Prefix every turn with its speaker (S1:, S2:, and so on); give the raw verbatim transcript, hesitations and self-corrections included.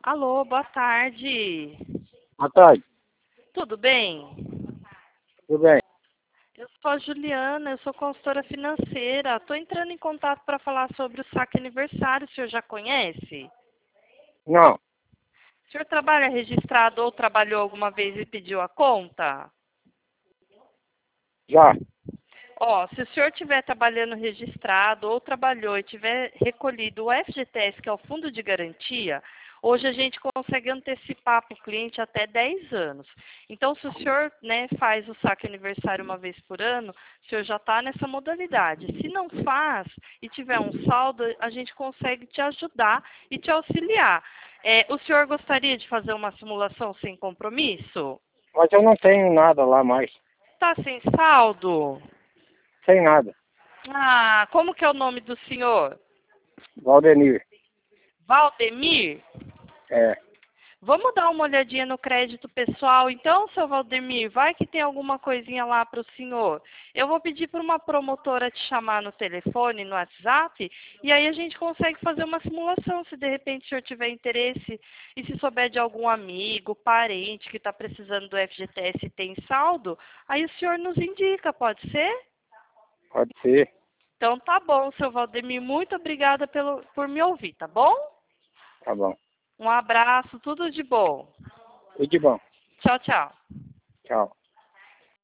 S1: Alô, boa tarde.
S2: Boa tarde,
S1: Tudo bem?
S2: tudo bem?
S1: Eu sou a Juliana, eu sou consultora financeira. Estou entrando em contato para falar sobre o saque aniversário. O senhor já conhece?
S2: Não,
S1: O senhor trabalha registrado ou trabalhou alguma vez e pediu a conta?
S2: já,
S1: Ó, se o senhor estiver trabalhando registrado ou trabalhou e tiver recolhido o F G T S, que é o Fundo de Garantia, hoje a gente consegue antecipar para o cliente até dez anos. Então, se o senhor, né, faz o saque aniversário uma vez por ano, o senhor já está nessa modalidade. Se não faz e tiver um saldo, a gente consegue te ajudar e te auxiliar. É, o senhor gostaria de fazer uma simulação sem compromisso?
S2: mas eu não tenho nada lá mais,
S1: Está sem saldo?
S2: sem nada.
S1: Ah, como que é o nome do senhor?
S2: Valdemir,
S1: Valdemir?
S2: é,
S1: Vamos dar uma olhadinha no crédito pessoal, então, seu Valdemir? Vai que tem alguma coisinha lá para o senhor. Eu vou pedir para uma promotora te chamar no telefone, no WhatsApp, e aí a gente consegue fazer uma simulação, se de repente o senhor tiver interesse e se souber de algum amigo, parente que está precisando do F G T S e tem saldo, aí o senhor nos indica, pode ser?
S2: pode ser,
S1: Então tá bom, seu Valdemir, muito obrigada pelo, por me ouvir, tá bom?
S2: tá bom.
S1: Um abraço, tudo de bom.
S2: Tudo de bom,
S1: Tchau, tchau.
S2: tchau.